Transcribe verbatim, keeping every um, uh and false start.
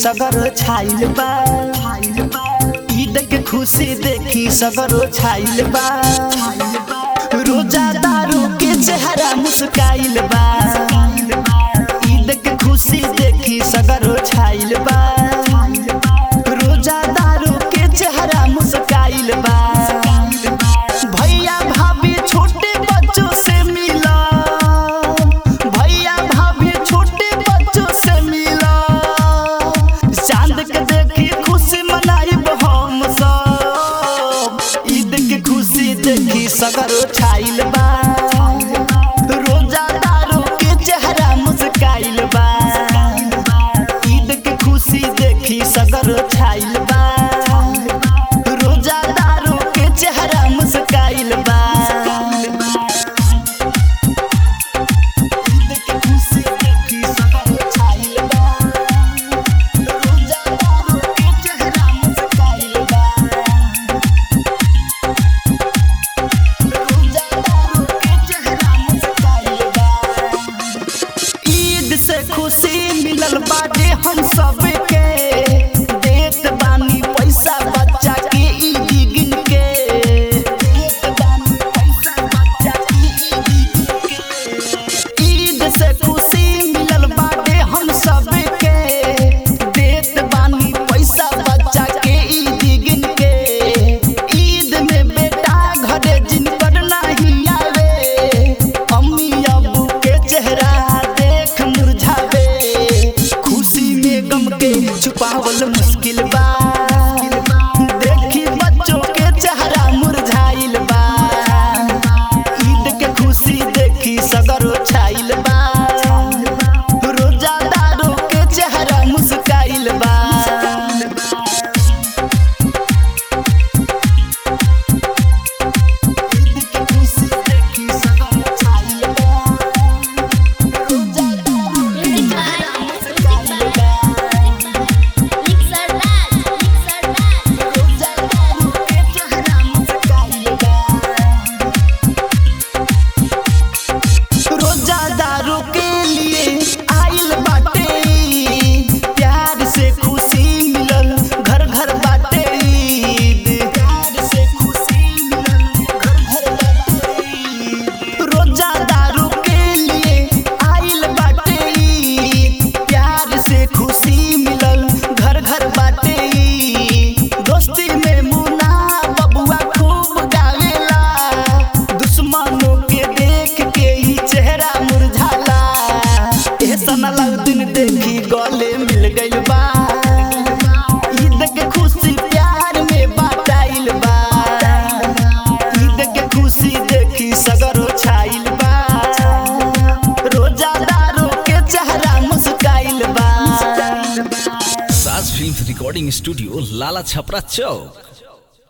सगरो छाइल बा। ईद के खुशी देखी सगरो छाइल बा। रोजादारों के चेहरा मुस्काइल बा। ईद के खुशी देखी सगरो छाइल बा। रोजादारों के चेहरा मुस्काइल बा। भैया भाभी छोटे बच्चों से मिला। भैया भाभी छोटे बच्चों से मिला। चांद के देखी खुशी मनाइब हम सब। ईद के खुशी देखी सगरो छाइल बा। रोजादारों के चेहरा मुस्काइल बा। ईद के खुशी देखी सगरो छाइल बा। रोजादारों के चेहरा मुस्काइल बा। ईद के खुशी देखी सगरो छाइल बा। रोजादारों के चेहरा मुस्काइल बा। रोजादारों के चेहरा मुस्काइल बा। ईद से खुशी मिलल बाटे हम सबके। देत बानी पैसा बच्चा के ईद गिन के। देत बानी पैसा बच्चा के ईद गिन के। ईद से खुशी मिलल बाटे हम सबके। देत बानी पैसा बच्चा के ईद गिन के। ईद में बेटा घरे जिनकर नहीं आवे। अम्मी अब्बू के चेहरा देख मुरझावे। खुशी में गम के छुपावल मुश्किल बा। देखी बच्चों के चेहरा मुरझाइल बा। ईद के खुशी देखी सगरो छाइल बा। रोजादारों के चेहरा मुस्काइल बा। ईद के खुशी देखी सगरो छाइल बा। रोजादारों के चेहरा मुस्काइल बा। रोजादारों के चेहरा मुस्काइल बा। रोजादारों के लिए आइल बाटे। प्यार से खुशी मिलल घर घर बाटे। ईद प्यार से खुशी मिलल घर घर बाटे। ईद रोजादारों के लिए आइल बाटे। ईद प्यार से खुशी मिलल घर घर बाटे। ईद दोस्ती में मुन्ना बबुआ खूब गावेला। दुश्मनों के देख के ही चेहरा मुरझाला। एहसन दिन देखी गले मिल गइल बा। ईद के खुशी प्यार में बाटाइल बा। ईद के खुशी देखी सगरो छाइल बा। रोजादारों के चेहरा मुस्काइल बा। Saaj film recording studio Lala Chhapra चौक।